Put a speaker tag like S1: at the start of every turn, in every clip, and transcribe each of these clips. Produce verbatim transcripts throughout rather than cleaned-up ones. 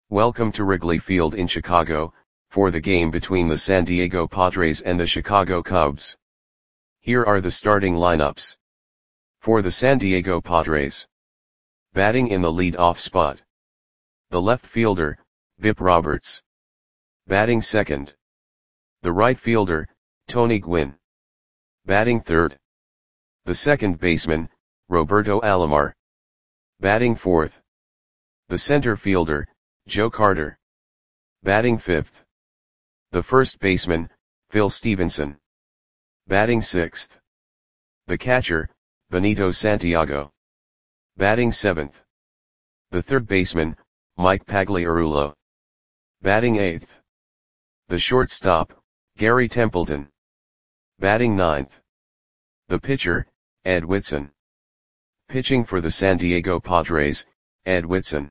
S1: Welcome to Wrigley Field in Chicago, for the game between the San Diego Padres and the Chicago Cubs. Here are the starting lineups. For the San Diego Padres. Batting in the lead-off spot. The left fielder, Bip Roberts. Batting second. The right fielder, Tony Gwynn. Batting third. The second baseman, Roberto Alomar. Batting fourth. The center fielder, Joe Carter. Batting fifth. The first baseman, Phil Stevenson. Batting sixth. The catcher, Benito Santiago. Batting seventh. The third baseman, Mike Pagliarulo. Batting eighth. The shortstop, Gary Templeton. Batting ninth. The pitcher, Ed Whitson. Pitching for the San Diego Padres, Ed Whitson.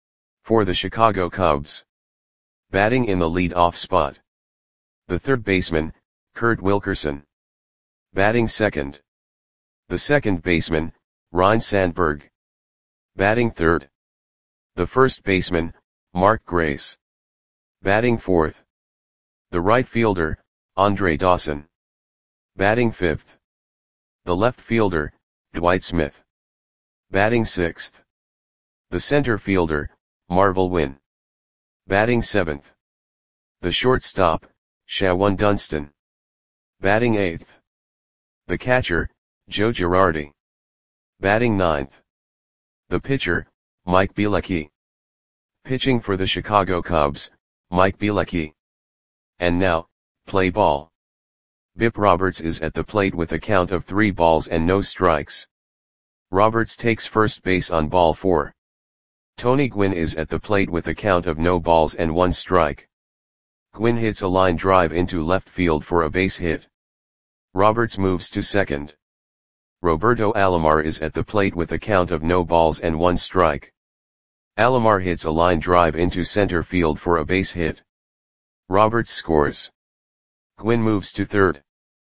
S1: For the Chicago Cubs. Batting in the lead-off spot. The third baseman, Kurt Wilkerson. Batting second. The second baseman, Ryne Sandberg. Batting third. The first baseman, Mark Grace. Batting fourth. The right fielder, Andre Dawson. Batting fifth. The left fielder, Dwight Smith. Batting sixth. The center fielder, Marvel Wynn. Batting seventh. The shortstop, Shawan Dunston. Batting eighth. The catcher, Joe Girardi. Batting ninth. The pitcher, Mike Bielecki. Pitching for the Chicago Cubs, Mike Bielecki. And now, play ball. Bip Roberts is at the plate with a count of three balls and no strikes. Roberts takes first base on ball four. Tony Gwynn is at the plate with a count of no balls and one strike. Gwynn hits a line drive into left field for a base hit. Roberts moves to second. Roberto Alomar is at the plate with a count of no balls and one strike. Alomar hits a line drive into center field for a base hit. Roberts scores. Gwynn moves to third.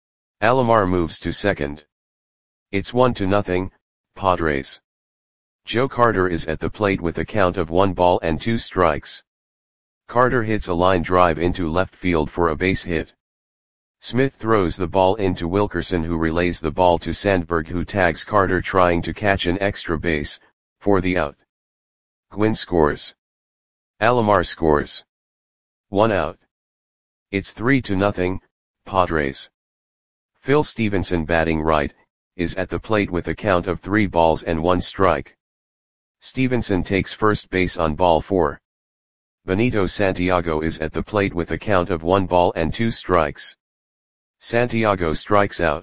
S1: Alomar moves to second. It's one to nothing, Padres. Joe Carter is at the plate with a count of one ball and two strikes. Carter hits a line drive into left field for a base hit. Smith throws the ball into Wilkerson, who relays the ball to Sandberg, who tags Carter trying to catch an extra base, for the out. Gwynn scores. Alomar scores. One out. It's three to nothing, Padres. Phil Stevenson, batting right, is at the plate with a count of three balls and one strike. Stevenson takes first base on ball four. Benito Santiago is at the plate with a count of one ball and two strikes. Santiago strikes out.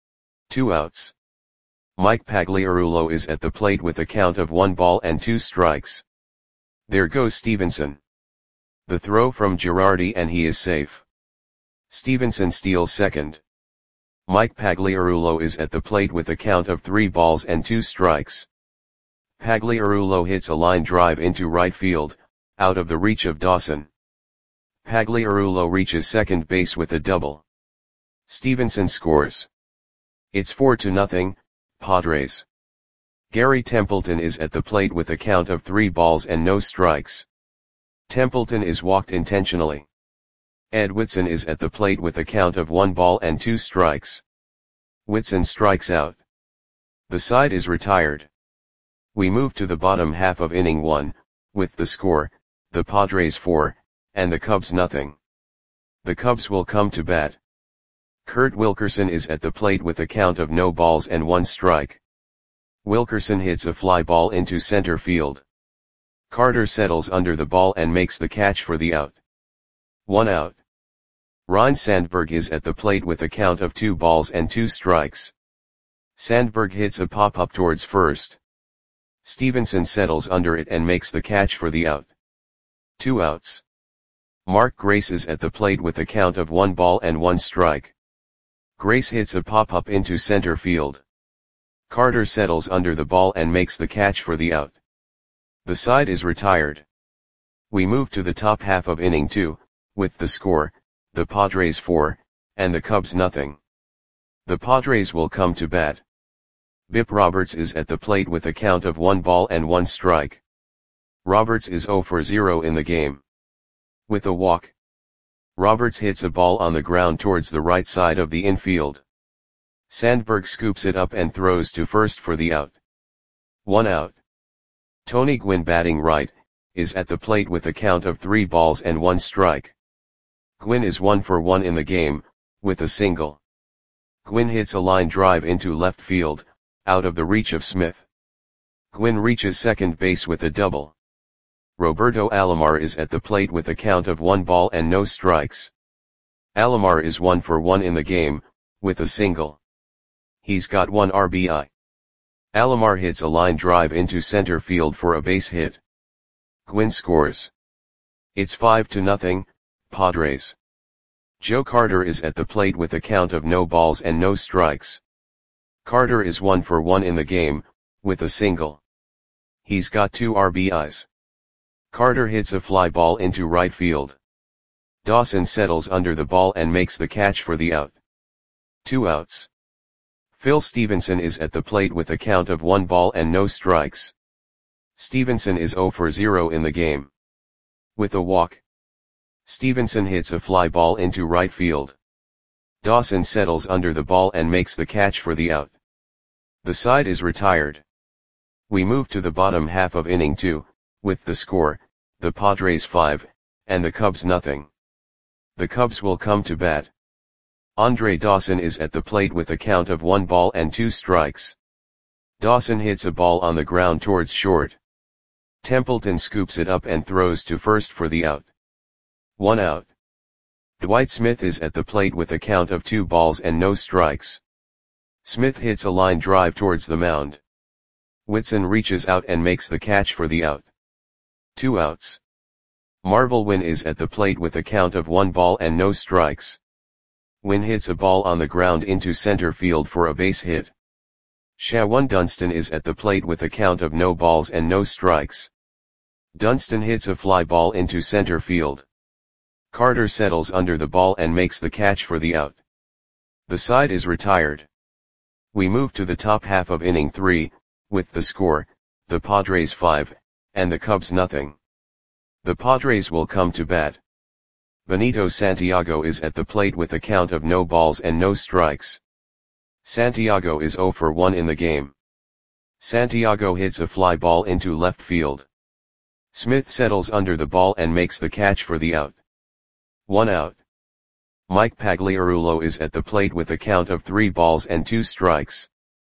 S1: Two outs. Mike Pagliarulo is at the plate with a count of one ball and two strikes. There goes Stevenson. The throw from Girardi, and he is safe. Stevenson steals second. Mike Pagliarulo is at the plate with a count of three balls and two strikes. Pagliarulo hits a line drive into right field, out of the reach of Dawson. Pagliarulo reaches second base with a double. Stevenson scores. It's four to nothing, Padres. Gary Templeton is at the plate with a count of three balls and no strikes. Templeton is walked intentionally. Ed Whitson is at the plate with a count of one ball and two strikes. Whitson strikes out. The side is retired. We move to the bottom half of inning one, with the score, the Padres four, and the Cubs nothing. The Cubs will come to bat. Kurt Wilkerson is at the plate with a count of no balls and one strike. Wilkerson hits a fly ball into center field. Carter settles under the ball and makes the catch for the out. One out. Ryne Sandberg is at the plate with a count of two balls and two strikes. Sandberg hits a pop-up towards first. Stevenson settles under it and makes the catch for the out. Two outs. Mark Grace is at the plate with a count of one ball and one strike. Grace hits a pop-up into center field. Carter settles under the ball and makes the catch for the out. The side is retired. We move to the top half of inning two, with the score, the Padres four, and the Cubs nothing. The Padres will come to bat. Bip Roberts is at the plate with a count of one ball and one strike. Roberts is zero for zero in the game. With a walk, Roberts hits a ball on the ground towards the right side of the infield. Sandberg scoops it up and throws to first for the out. One out. Tony Gwynn, batting right, is at the plate with a count of three balls and one strike. Gwynn is one for one in the game, with a single. Gwynn hits a line drive into left field, out of the reach of Smith. Gwynn reaches second base with a double. Roberto Alomar is at the plate with a count of one ball and no strikes. Alomar is one for one in the game, with a single. He's got one R B I. Alomar hits a line drive into center field for a base hit. Gwynn scores. It's five to nothing, Padres. Joe Carter is at the plate with a count of no balls and no strikes. Carter is one for one in the game, with a single. He's got two R B Is. Carter hits a fly ball into right field. Dawson settles under the ball and makes the catch for the out. Two outs. Phil Stevenson is at the plate with a count of one ball and no strikes. Stevenson is zero for zero in the game. With a walk, Stevenson hits a fly ball into right field. Dawson settles under the ball and makes the catch for the out. The side is retired. We move to the bottom half of inning two, with the score, the Padres five, and the Cubs nothing. The Cubs will come to bat. Andre Dawson is at the plate with a count of one ball and two strikes. Dawson hits a ball on the ground towards short. Templeton scoops it up and throws to first for the out. One out. Dwight Smith is at the plate with a count of two balls and no strikes. Smith hits a line drive towards the mound. Whitson reaches out and makes the catch for the out. Two outs. Marvel Wynn is at the plate with a count of one ball and no strikes. Wynn hits a ball on the ground into center field for a base hit. Shawan Dunston is at the plate with a count of no balls and no strikes. Dunston hits a fly ball into center field. Carter settles under the ball and makes the catch for the out. The side is retired. We move to the top half of inning three, with the score, the Padres five, and the Cubs nothing. The Padres will come to bat. Benito Santiago is at the plate with a count of no balls and no strikes. Santiago is zero for one in the game. Santiago hits a fly ball into left field. Smith settles under the ball and makes the catch for the out. One out. Mike Pagliarulo is at the plate with a count of three balls and two strikes.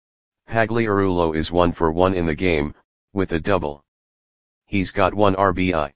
S1: Pagliarulo is one for one in the game, with a double. He's got one R B I.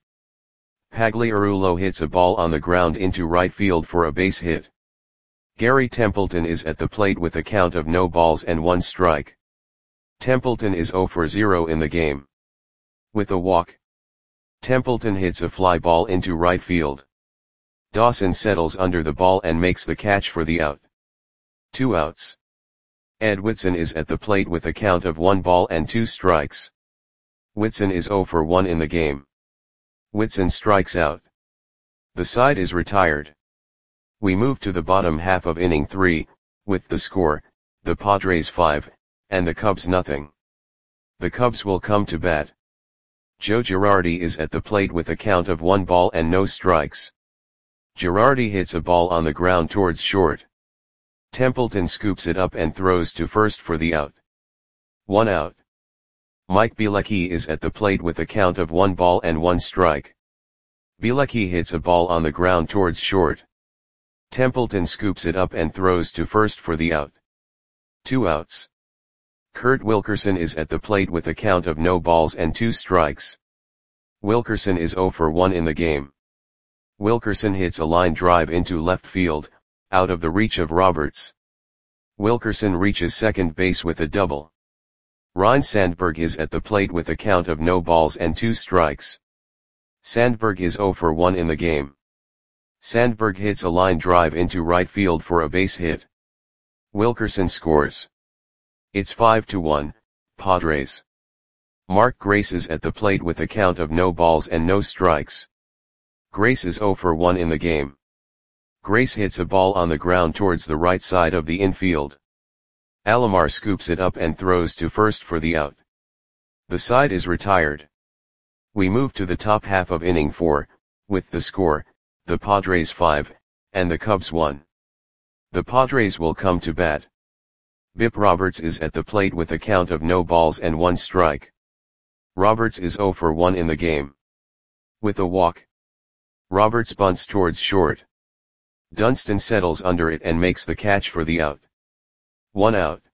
S1: Pagliarulo hits a ball on the ground into right field for a base hit. Gary Templeton is at the plate with a count of no balls and one strike. Templeton is zero for zero in the game. With a walk, Templeton hits a fly ball into right field. Dawson settles under the ball and makes the catch for the out. Two outs. Ed Whitson is at the plate with a count of one ball and two strikes. Whitson is zero for one in the game. Whitson strikes out. The side is retired. We move to the bottom half of inning three, with the score, the Padres five, and the Cubs nothing. The Cubs will come to bat. Joe Girardi is at the plate with a count of one ball and no strikes. Girardi hits a ball on the ground towards short. Templeton scoops it up and throws to first for the out. One out. Mike Bielecki is at the plate with a count of one ball and one strike. Bielecki hits a ball on the ground towards short. Templeton scoops it up and throws to first for the out. Two outs. Kurt Wilkerson is at the plate with a count of no balls and two strikes. Wilkerson is zero for one in the game. Wilkerson hits a line drive into left field, out of the reach of Roberts. Wilkerson reaches second base with a double. Ryne Sandberg is at the plate with a count of no balls and two strikes. Sandberg is zero for one in the game. Sandberg hits a line drive into right field for a base hit. Wilkerson scores. It's five to one, Padres. Mark Grace is at the plate with a count of no balls and no strikes. Grace is zero for one in the game. Grace hits a ball on the ground towards the right side of the infield. Alomar scoops it up and throws to first for the out. The side is retired. We move to the top half of inning four, with the score, the Padres five, and the Cubs one. The Padres will come to bat. Bip Roberts is at the plate with a count of no balls and one strike. Roberts is oh for one in the game. With a walk, Roberts bunts towards short. Dunston settles under it and makes the catch for the out. One out.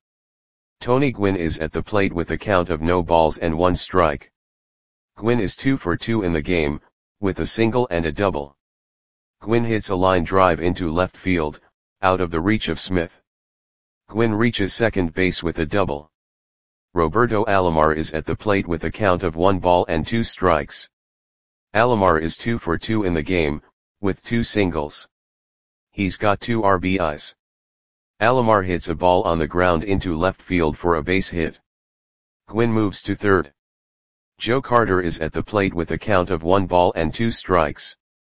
S1: Tony Gwynn is at the plate with a count of no balls and one strike. Gwynn is two for two in the game, with a single and a double. Gwynn hits a line drive into left field, out of the reach of Smith. Gwynn reaches second base with a double. Roberto Alomar is at the plate with a count of one ball and two strikes. Alomar is two for two in the game, with two singles. He's got two R B Is. Alomar hits a ball on the ground into left field for a base hit. Gwynn moves to third. Joe Carter is at the plate with a count of one ball and two strikes.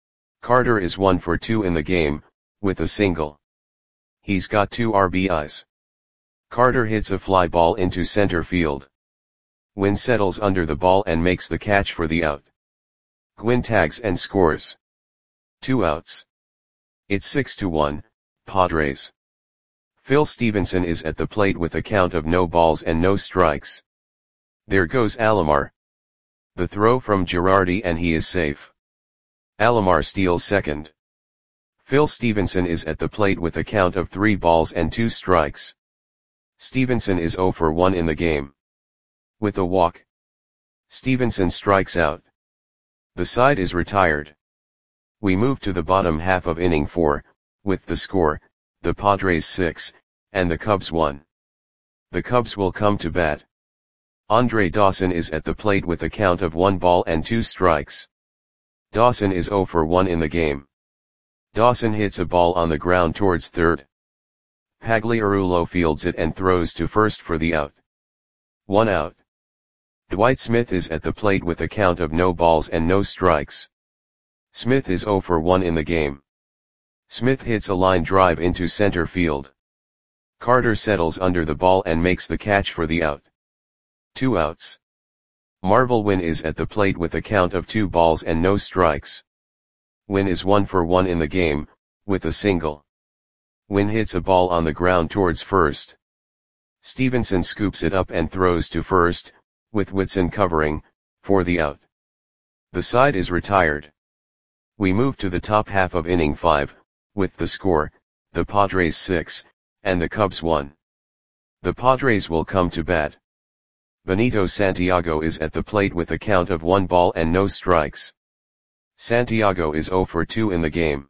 S1: Carter is one for two in the game, with a single. He's got two R B Is. Carter hits a fly ball into center field. Gwynn settles under the ball and makes the catch for the out. Gwynn tags and scores. Two outs. It's six to one, Padres. Phil Stevenson is at the plate with a count of no balls and no strikes. There goes Alomar. The throw from Girardi and he is safe. Alomar steals second. Phil Stevenson is at the plate with a count of three balls and two strikes. Stevenson is oh for one in the game. With a walk, Stevenson strikes out. The side is retired. We move to the bottom half of inning four, with the score, the Padres six, and the Cubs one. The Cubs will come to bat. Andre Dawson is at the plate with a count of one ball and two strikes. Dawson is oh for one in the game. Dawson hits a ball on the ground towards third. Pagliarulo fields it and throws to first for the out. One out. Dwight Smith is at the plate with a count of no balls and no strikes. Smith is oh for one in the game. Smith hits a line drive into center field. Carter settles under the ball and makes the catch for the out. Two outs. Marvel Wynn is at the plate with a count of two balls and no strikes. Wynn is one for one in the game, with a single. Wynn hits a ball on the ground towards first. Stevenson scoops it up and throws to first, with Whitson covering, for the out. The side is retired. We move to the top half of inning five, with the score, the Padres six, and the Cubs one. The Padres will come to bat. Benito Santiago is at the plate with a count of one ball and no strikes. Santiago is oh for two in the game.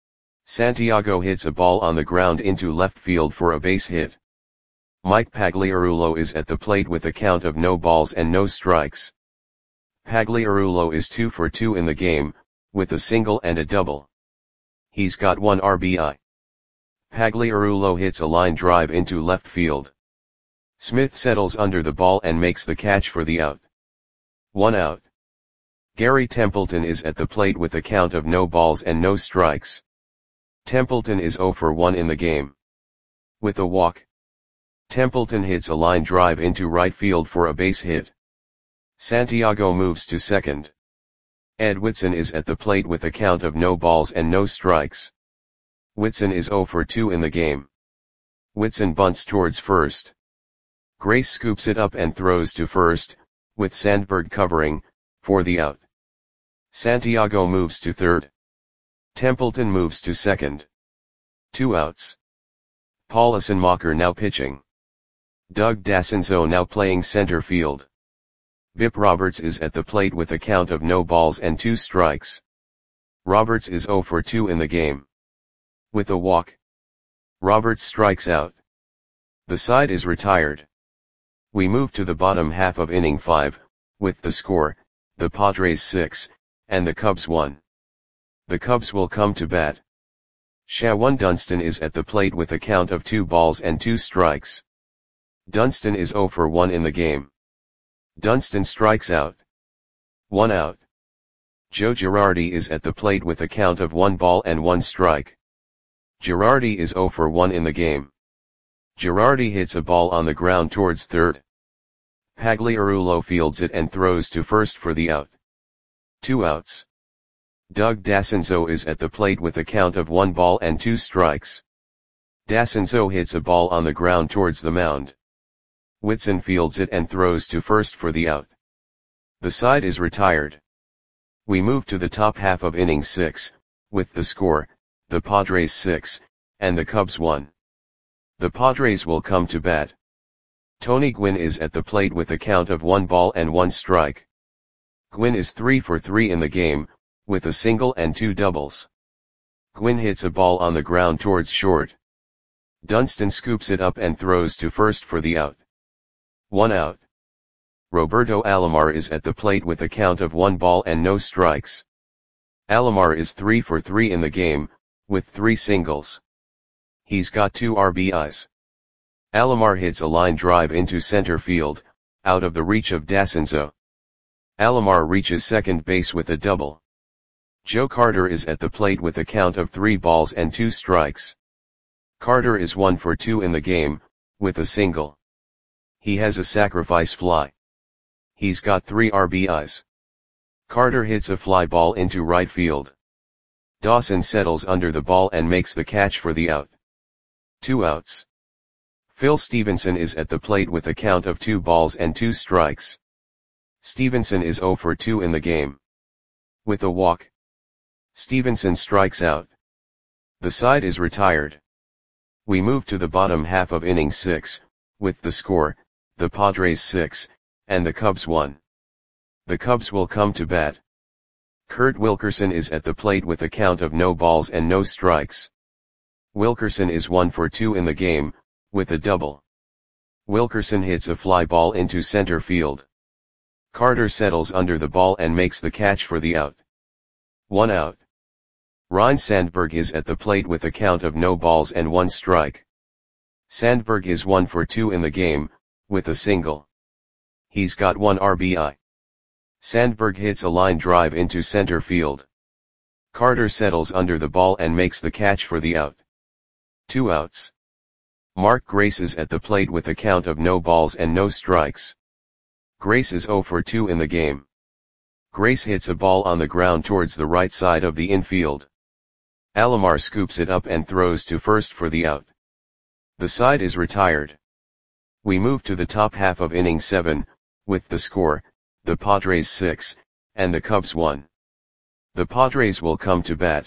S1: Santiago hits a ball on the ground into left field for a base hit. Mike Pagliarulo is at the plate with a count of no balls and no strikes. Pagliarulo is two for two in the game, with a single and a double. He's got one R B I. Pagliarulo hits a line drive into left field. Smith settles under the ball and makes the catch for the out. One out. Gary Templeton is at the plate with a count of no balls and no strikes. Templeton is oh for one in the game. With a walk, Templeton hits a line drive into right field for a base hit. Santiago moves to second. Ed Whitson is at the plate with a count of no balls and no strikes. Whitson is oh for two in the game. Whitson bunts towards first. Grace scoops it up and throws to first, with Sandberg covering, for the out. Santiago moves to third. Templeton moves to second. Two outs. Paul Assenmacher now pitching. Doug Dassenzo now playing center field. Bip Roberts is at the plate with a count of no balls and two strikes. Roberts is oh for two in the game. With a walk, Roberts strikes out. The side is retired. We move to the bottom half of inning five, with the score, the Padres six, and the Cubs one. The Cubs will come to bat. Shawan Dunston is at the plate with a count of two balls and two strikes. Dunston is oh for one in the game. Dunston strikes out. One out. Joe Girardi is at the plate with a count of one ball and one strike. Girardi is oh for one in the game. Girardi hits a ball on the ground towards third. Pagliarulo fields it and throws to first for the out. Two outs. Doug Dassenzo is at the plate with a count of one ball and two strikes. Dassenzo hits a ball on the ground towards the mound. Whitson fields it and throws to first for the out. The side is retired. We move to the top half of inning six, with the score, the Padres six, and the Cubs one. The Padres will come to bat. Tony Gwynn is at the plate with a count of one ball and one strike. Gwynn is three for three in the game, with a single and two doubles. Gwynn hits a ball on the ground towards short. Dunston scoops it up and throws to first for the out. One out. Roberto Alomar is at the plate with a count of one ball and no strikes. Alomar is three for three in the game, with three singles. He's got two R B Is. Alomar hits a line drive into center field, out of the reach of Dassenzo. Alomar reaches second base with a double. Joe Carter is at the plate with a count of three balls and two strikes. Carter is one for two in the game, with a single. He has a sacrifice fly. He's got three R B Is. Carter hits a fly ball into right field. Dawson settles under the ball and makes the catch for the out. Two outs. Phil Stevenson is at the plate with a count of two balls and two strikes. Stevenson is zero for two in the game. With a walk, Stevenson strikes out. The side is retired. We move to the bottom half of inning six, with the score, the Padres six, and the Cubs one. The Cubs will come to bat. Kurt Wilkerson is at the plate with a count of no balls and no strikes. Wilkerson is one for two in the game, with a double. Wilkerson hits a fly ball into center field. Carter settles under the ball and makes the catch for the out. One out. Ryne Sandberg is at the plate with a count of no balls and one strike. Sandberg is one for two in the game, with a single. He's got one R B I. Sandberg hits a line drive into center field. Carter settles under the ball and makes the catch for the out. Two outs. Mark Grace is at the plate with a count of no balls and no strikes. Grace is zero for two in the game. Grace hits a ball on the ground towards the right side of the infield. Alomar scoops it up and throws to first for the out. The side is retired. We move to the top half of inning seven, with the score, the Padres six, and the Cubs one. The Padres will come to bat.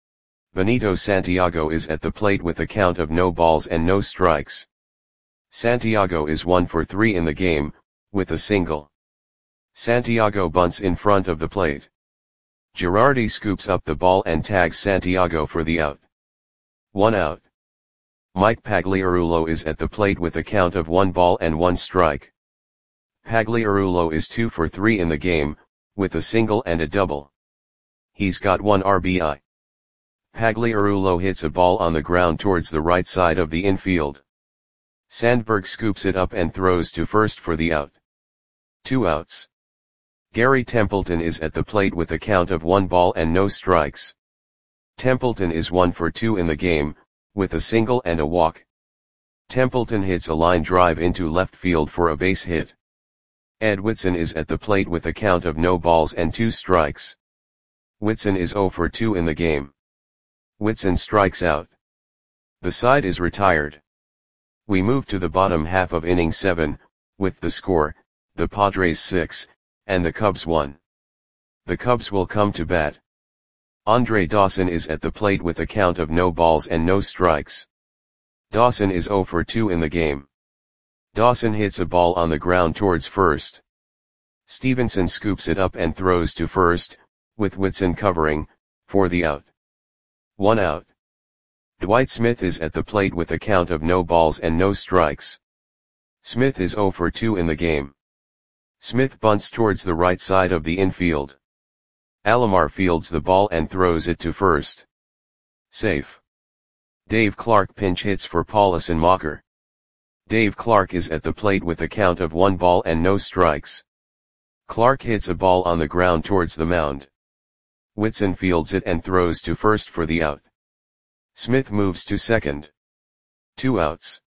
S1: Benito Santiago is at the plate with a count of no balls and no strikes. Santiago is one for three in the game, with a single. Santiago bunts in front of the plate. Girardi scoops up the ball and tags Santiago for the out. One out. Mike Pagliarulo is at the plate with a count of one ball and one strike. Pagliarulo is two for three in the game, with a single and a double. He's got one R B I. Pagliarulo hits a ball on the ground towards the right side of the infield. Sandberg scoops it up and throws to first for the out. Two outs. Gary Templeton is at the plate with a count of one ball and no strikes. Templeton is one for two in the game, with a single and a walk. Templeton hits a line drive into left field for a base hit. Ed Whitson is at the plate with a count of no balls and two strikes. Whitson is zero for two in the game. Whitson strikes out. The side is retired. We move to the bottom half of inning seven, with the score, the Padres six, and the Cubs one. The Cubs will come to bat. Andre Dawson is at the plate with a count of no balls and no strikes. Dawson is zero for two in the game. Dawson hits a ball on the ground towards first. Stevenson scoops it up and throws to first, with Whitson covering, for the out. One out. Dwight Smith is at the plate with a count of no balls and no strikes. Smith is zero for two in the game. Smith bunts towards the right side of the infield. Alomar fields the ball and throws it to first. Safe. Dave Clark pinch hits for Paulison Mocker. Dave Clark is at the plate with a count of one ball and no strikes. Clark hits a ball on the ground towards the mound. Whitson fields it and throws to first for the out. Smith moves to second. Two outs.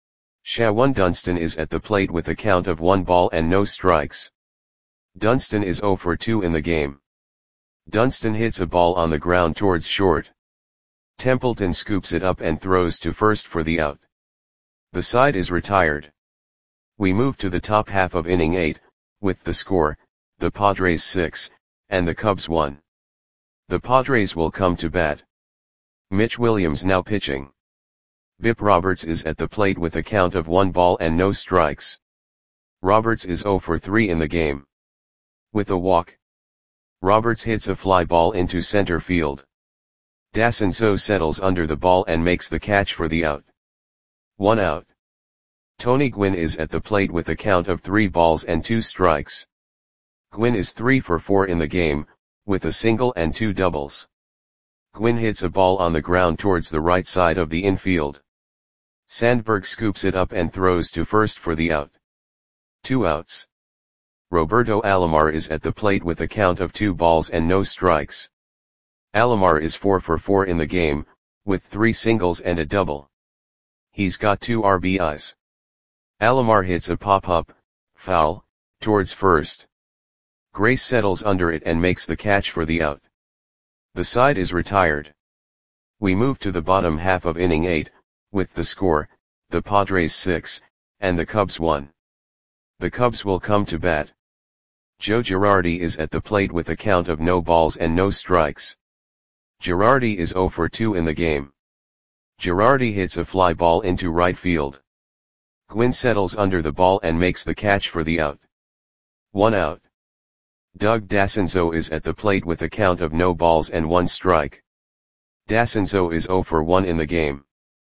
S1: Shawan Dunston is at the plate with a count of one ball and no strikes. Dunston is zero for two in the game. Dunston hits a ball on the ground towards short. Templeton scoops it up and throws to first for the out. The side is retired. We move to the top half of inning eight, with the score, the Padres six, and the Cubs one. The Padres will come to bat. Mitch Williams now pitching. Bip Roberts is at the plate with a count of one ball and no strikes. Roberts is zero for three in the game. With a walk, Roberts hits a fly ball into center field. Dasenzo settles under the ball and makes the catch for the out. One out. Tony Gwynn is at the plate with a count of three balls and two strikes. Gwynn is three for four in the game, with a single and two doubles. Gwynn hits a ball on the ground towards the right side of the infield. Sandberg scoops it up and throws to first for the out. Two outs. Roberto Alomar is at the plate with a count of two balls and no strikes. Alomar is four for four in the game, with three singles and a double. He's got two R B Is. Alomar hits a pop-up, foul, towards first. Grace settles under it and makes the catch for the out. The side is retired. We move to the bottom half of inning eight, with the score, the Padres six, and the Cubs one. The Cubs will come to bat. Joe Girardi is at the plate with a count of no balls and no strikes. Girardi is zero for two in the game. Girardi hits a fly ball into right field. Gwynn settles under the ball and makes the catch for the out. One out. Doug Dasenzo is at the plate with a count of no balls and one strike. Dasenzo is zero for one in the game.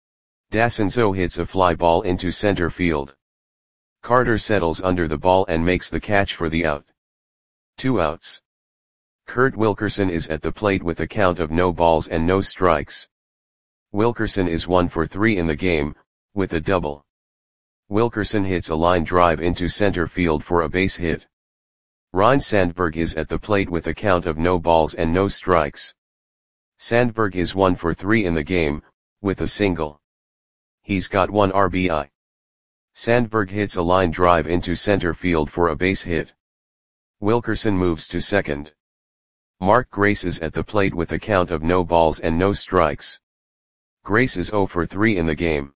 S1: Dasenzo hits a fly ball into center field. Carter settles under the ball and makes the catch for the out. Two outs. Kurt Wilkerson is at the plate with a count of no balls and no strikes. Wilkerson is one for three in the game, with a double. Wilkerson hits a line drive into center field for a base hit. Ryne Sandberg is at the plate with a count of no balls and no strikes. Sandberg is one for three in the game, with a single. He's got one R B I. Sandberg hits a line drive into center field for a base hit. Wilkerson moves to second. Mark Grace is at the plate with a count of no balls and no strikes. Grace is zero for three in the game.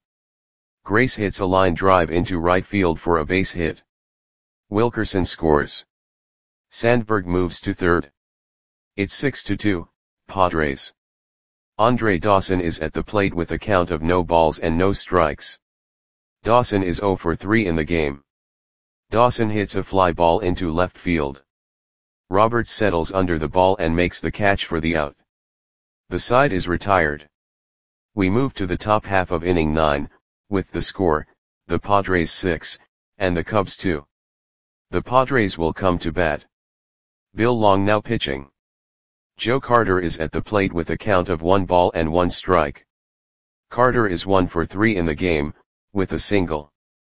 S1: Grace hits a line drive into right field for a base hit. Wilkerson scores. Sandberg moves to third. It's six to two, Padres. Andre Dawson is at the plate with a count of no balls and no strikes. Dawson is zero for three in the game. Dawson hits a fly ball into left field. Roberts settles under the ball and makes the catch for the out. The side is retired. We move to the top half of inning nine, with the score, the Padres six, and the Cubs two. The Padres will come to bat. Bill Long now pitching. Joe Carter is at the plate with a count of one ball and one strike. Carter is one for three in the game, with a single.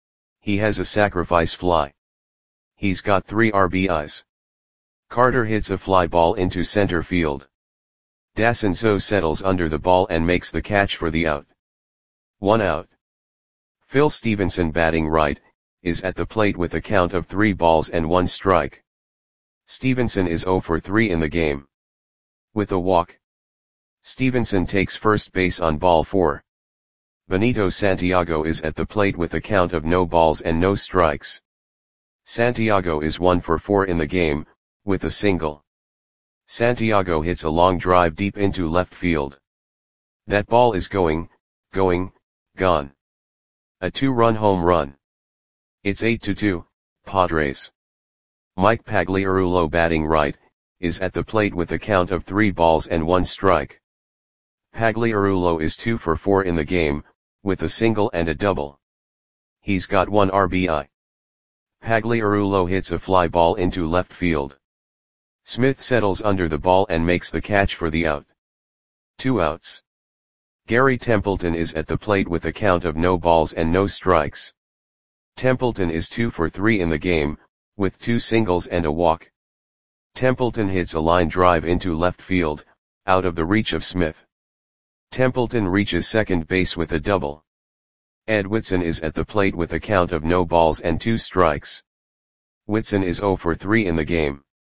S1: He has a sacrifice fly. He's got three R B Is. Carter hits a fly ball into center field. Dasenzo settles under the ball and makes the catch for the out. One out. Phil Stevenson, batting right, is at the plate with a count of three balls and one strike. Stevenson is zero for three in the game. With a walk, Stevenson takes first base on ball four. Benito Santiago is at the plate with a count of no balls and no strikes. Santiago is one for four in the game, with a single. Santiago hits a long drive deep into left field. That ball is going, going, gone. A two-run home run. It's eight to two, Padres. Mike Pagliarulo, batting right, is at the plate with a count of three balls and one strike. Pagliarulo is two for four in the game, with a single and a double. He's got one R B I. Pagliarulo hits a fly ball into left field. Smith settles under the ball and makes the catch for the out. Two outs. Gary Templeton is at the plate with a count of no balls and no strikes. Templeton is two for three in the game, with two singles and a walk. Templeton hits a line drive into left field, out of the reach of Smith. Templeton reaches second base with a double. Ed Whitson is at the plate with a count of no balls and two strikes. Whitson is zero for three in the game.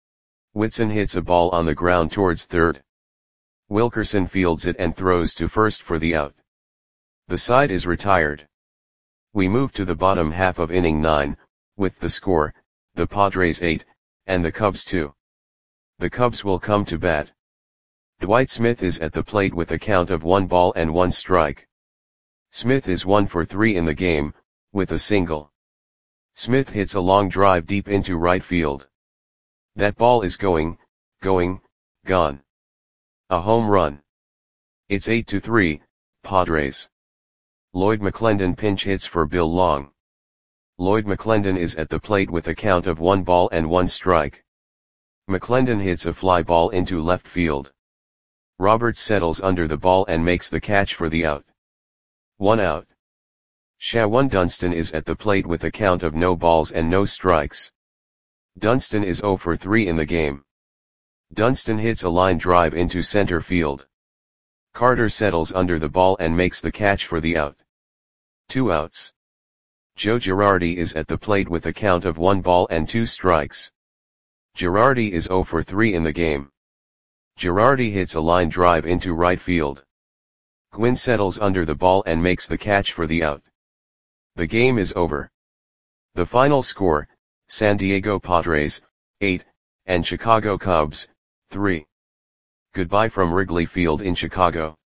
S1: Whitson hits a ball on the ground towards third. Wilkerson fields it and throws to first for the out. The side is retired. We move to the bottom half of inning nine, with the score, the Padres eight, and the Cubs two. The Cubs will come to bat. Dwight Smith is at the plate with a count of one ball and one strike. Smith is one for three in the game, with a single. Smith hits a long drive deep into right field. That ball is going, going, gone. A home run. It's eight to three, Padres. Lloyd McClendon pinch hits for Bill Long. Lloyd McClendon is at the plate with a count of one ball and one strike. McClendon hits a fly ball into left field. Roberts settles under the ball and makes the catch for the out. One out. Shawan Dunston is at the plate with a count of no balls and no strikes. Dunston is zero for three in the game. Dunston hits a line drive into center field. Carter settles under the ball and makes the catch for the out. Two outs. Joe Girardi is at the plate with a count of one ball and two strikes. Girardi is zero for three in the game. Girardi hits a line drive into right field. Gwynn settles under the ball and makes the catch for the out. The game is over. The final score, San Diego Padres, eight, and Chicago Cubs, three. Goodbye from Wrigley Field in Chicago.